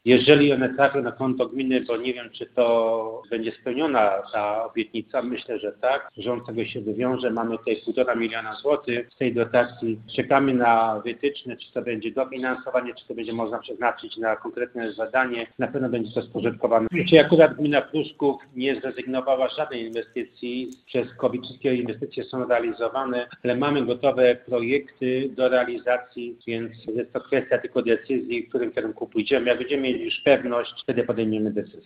Jeżeli one trafią na konto gminy, bo nie wiem, czy to będzie spełniona ta obietnica, myślę, że tak. Rząd tego się wywiąże. Mamy tutaj 1,5 miliona złotych z tej dotacji. Czekamy na wytyczne, czy to będzie dofinansowanie, czy to będzie można przeznaczyć na konkretne zadanie. Na pewno będzie to spożytkowane. Czyli akurat gmina Pruszków nie zrezygnowała z żadnej inwestycji. Przez COVID wszystkie inwestycje są realizowane, ale mamy gotowe projekty do realizacji, więc jest to kwestia tylko decyzji, w którym kierunku pójdziemy. Jak będziemy mieli już pewność, wtedy podejmiemy decyzję.